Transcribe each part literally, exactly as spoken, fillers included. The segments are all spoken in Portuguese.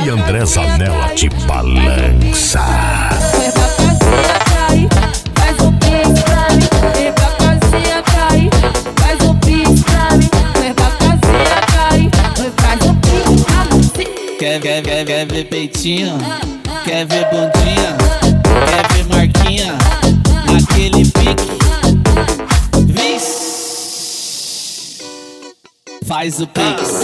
D J André Zanella te balança. Vem pra casinha cair, faz um pix pra mim. Vem pra casinha cair, faz um pix pra mim. Vem pra casinha cair, faz um pix pra mim. Quer, quer, quer, quer ver peitinho? Quer ver bundinha? Quer ver marquinha? Naquele pique. Vixe. Faz o pix.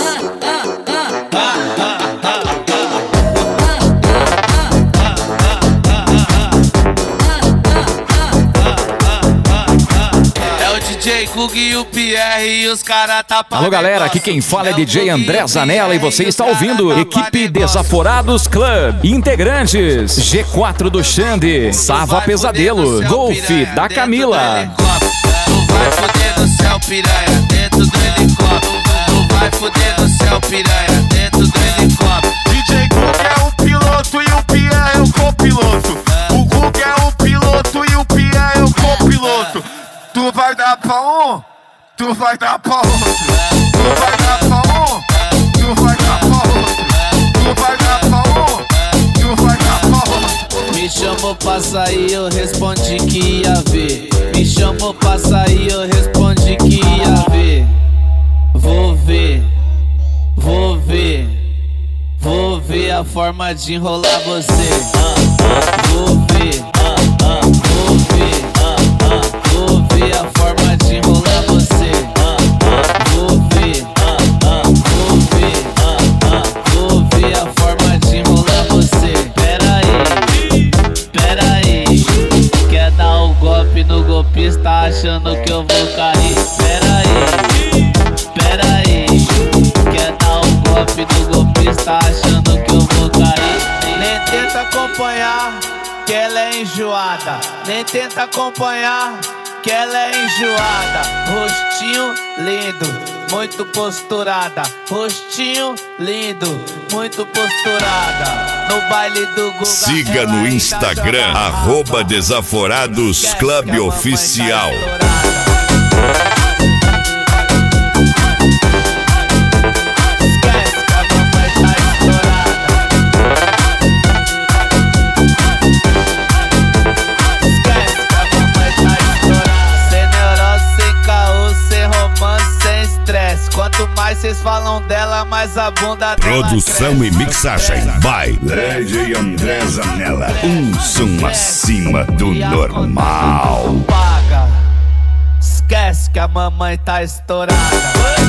D J Gug e o Pierre e os caras tá pagando. Alô galera, aqui quem fala é D J André Zanella e você está ouvindo Equipe Desaforados Club. Integrantes: G quatro do Xande, Sava Pesadelo, Golf da Camila. Tu vai foder no céu, piranha, dentro do helicóptero. Tu vai foder no céu, piranha, dentro do helicóptero. D J Gug é o piloto e o Pierre é o copiloto. O Gug é o piloto e o Pierre é o copiloto. Tu vai dar pra um, tu vai dar pra outro. Tu vai dar pra um, tu vai dar pra outro. Tu vai dar pra um, tu vai dar pra outro. Me chamou pra sair, eu respondi que ia ver. Me chamou pra sair, eu respondi que ia ver. Vou ver, vou ver, vou ver a forma de enrolar você. Vou ver, vou ver, vou ver a forma de enrolar você. Vou ver, vou ver, vou ver a forma de enrolar você. Pera aí, pera aí, quer dar o golpe no golpista achando que eu vou cair. Pera aí, pera aí, quer dar o golpe no golpista achando que eu vou cair. Nem tenta acompanhar, que ela é enjoada. Nem tenta acompanhar, que ela é enjoada. Rostinho lindo, muito posturada. Rostinho lindo, muito posturada. No baile do Guga. Siga no Instagram, arroba Desaforados Club Oficial. Quanto mais vocês falam dela, mais a bunda dela. Produção e mixagem by D J André Zanella. Um som acima do normal. Paga. Esquece que a mamãe tá estourada.